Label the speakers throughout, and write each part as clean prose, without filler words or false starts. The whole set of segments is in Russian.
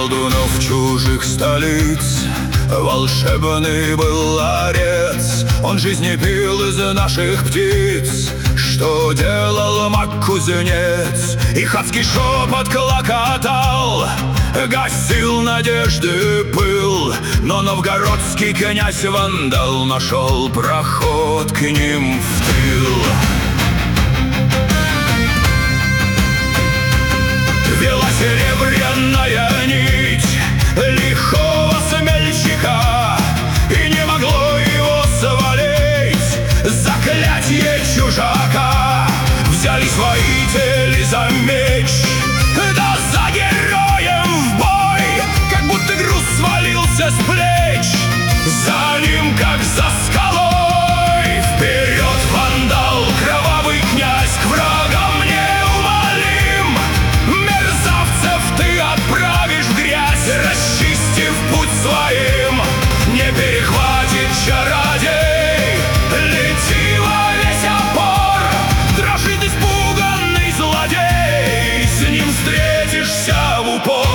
Speaker 1: колдунов чужих столиц. Волшебный был ларец, он жизни пил из наших птиц. Что делал маг-кузнец? И хатский шепот клокотал, гасил надежды пыл. Но новгородский князь-вандал нашел проход к ним в тыл. Вела серебряная нить лихого смельчака, и не могло его свалить заклятие чужака. Взялись воители за меч, да за героем в бой, как будто груз свалился с плеч. За ним, как за скалой, вперед вандал, кровавый князь, к врагам неумолим. Мерзавцев ты отправишь в грязь, расчистив путь своим. Не перехватит чародей, лети во весь опор. Дрожит испуганный злодей, с ним встретишься в упор.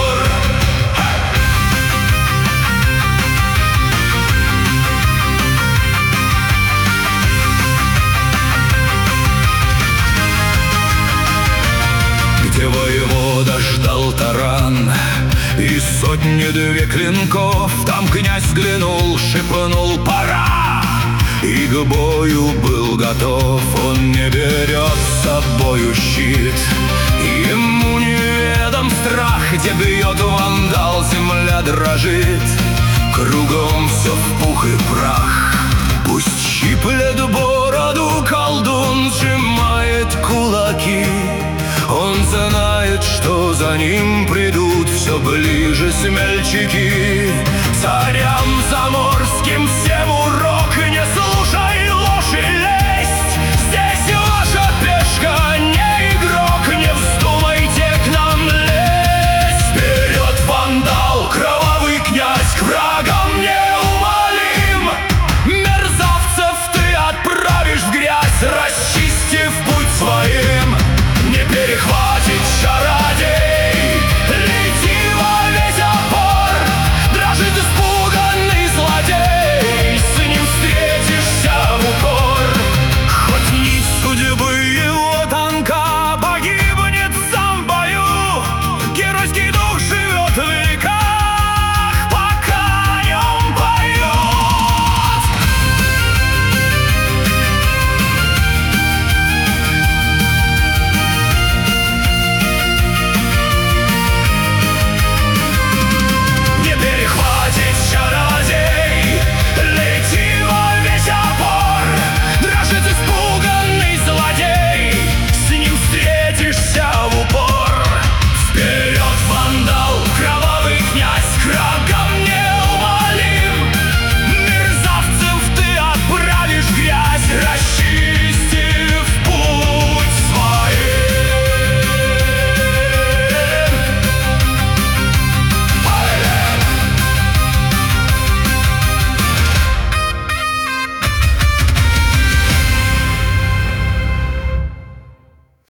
Speaker 1: Где воевода ждал таран и сотни-две клинков, там князь взглянул, шепнул: пора! И к бою был готов. Он не берет с собою щит, ему неведом страх. Где бьет вандал, земля дрожит, кругом все в пух и прах. Пусть щиплет бороду колдун, сжимает кулаки. Он знает, что за ним придут все ближе смельчаки. Царям за мой